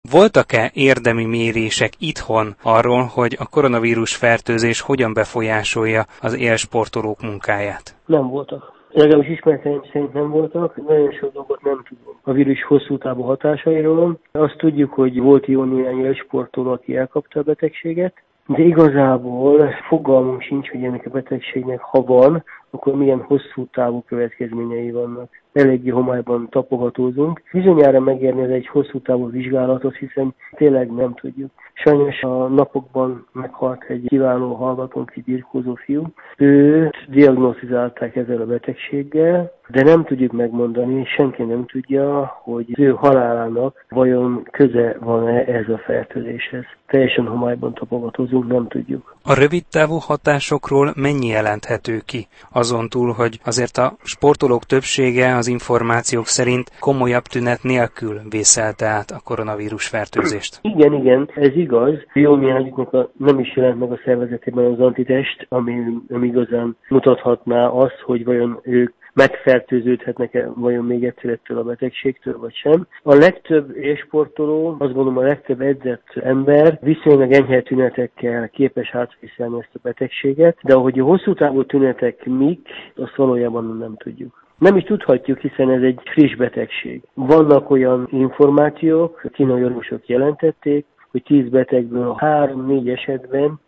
Voltak-e érdemi mérések itthon arról, hogy a koronavírus fertőzés hogyan befolyásolja az élsportolók munkáját? Nem voltak. Legalábbis ismereteim szerint nem voltak, nagyon sok dolgot nem tudunk a vírus hosszú távú hatásairól. Azt tudjuk, hogy volt jó néhány élsportoló, aki elkapta a betegséget, de igazából fogalmunk sincs, hogy ennek a betegségnek, ha van, akkor milyen hosszú távú következményei vannak. Eléggé homályban tapogatózunk. Bizonyára megérni ez egy hosszú távú vizsgálatot, hiszen tényleg nem tudjuk. Sajnos a napokban meghalt egy kiváló hallgatónk, egy birkózó fiú. Őt diagnosztizálták ezzel a betegséggel, de nem tudjuk megmondani, senki nem tudja, hogy az ő halálának vajon köze van-e ez a fertőzéshez. Teljesen homályban tapogatózunk, nem tudjuk. A rövidtávú hatásokról mennyi jelenthető ki? Azon túl, hogy azért a sportolók többsége az információk szerint komolyabb tünet nélkül vészelte át a koronavírus fertőzést. Igen, ez igaz. Jó néhányuknak nem is jelent meg a szervezetében az antitest, ami igazán mutathatná azt, hogy vajon ők megfertőződhetnek-e vajon még egyszer ettől a betegségtől, vagy sem. A legtöbb élsportoló, azt gondolom a legtöbb edzett ember viszonylag enyhe tünetekkel képes átviselni ezt a betegséget, de ahogy a hosszú távú tünetek mik, azt valójában nem tudjuk. Nem is tudhatjuk, hiszen ez egy friss betegség. Vannak olyan információk, kínai orvosok jelentették, hogy 10 betegből 3-4 esetben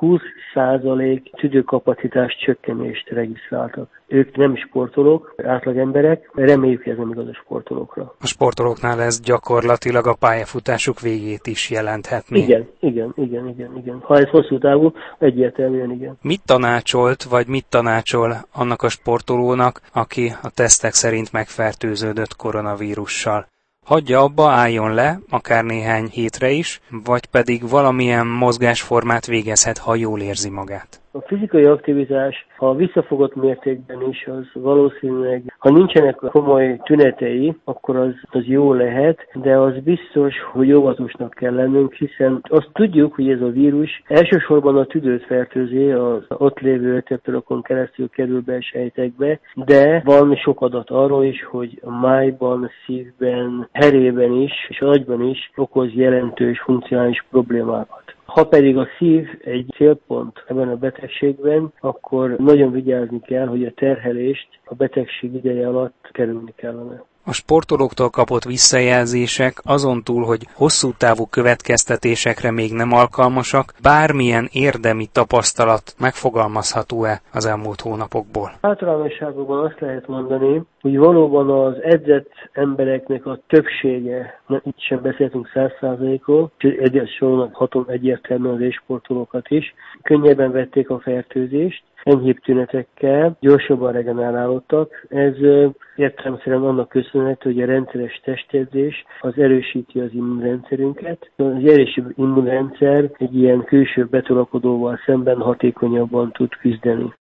20% tüdőkapacitás csökkenést regisztráltak. Ők nem sportolók, átlag emberek, reméljük, ez nem igaz a sportolókra. A sportolóknál ez gyakorlatilag a pályafutásuk végét is jelenthetné. Igen. Ha ez hosszú távú, egyértelműen igen. Mit tanácsolt, vagy mit tanácsol annak a sportolónak, aki a tesztek szerint megfertőződött koronavírussal? Hagyja abba, álljon le, akár néhány hétre is, vagy pedig valamilyen mozgásformát végezhet, ha jól érzi magát. A fizikai aktivitás, ha visszafogott mértékben is, az valószínűleg, ha nincsenek komoly tünetei, akkor az jó lehet, de az biztos, hogy óvatosnak kell lennünk, hiszen azt tudjuk, hogy ez a vírus elsősorban a tüdőt fertőzi, az ott lévő receptorokon keresztül kerül be a sejtekbe, de van sok adat arról is, hogy a májban, szívben, herében is, és agyban is okoz jelentős funkcionális problémákat. Ha pedig a szív egy célpont ebben a betegségben, akkor nagyon vigyázni kell, hogy a terhelést a betegség ideje alatt kerülni kellene. A sportolóktól kapott visszajelzések azon túl, hogy hosszú távú következtetésekre még nem alkalmasak, bármilyen érdemi tapasztalat megfogalmazható-e az elmúlt hónapokból? Általánosságban azt lehet mondani, hogy valóban az edzett embereknek a többsége, itt sem beszéltünk 100%-ról, egyes sorolhatom egyértelműen az élsportolókat is, könnyebben vették a fertőzést, enyhébb tünetekkel, gyorsabban regenerálódtak. Ez értelemszerűen annak köszönhető, hogy a rendszeres testedzés az erősíti az immunrendszerünket. Az erősebb immunrendszer egy ilyen külső betolakodóval szemben hatékonyabban tud küzdeni.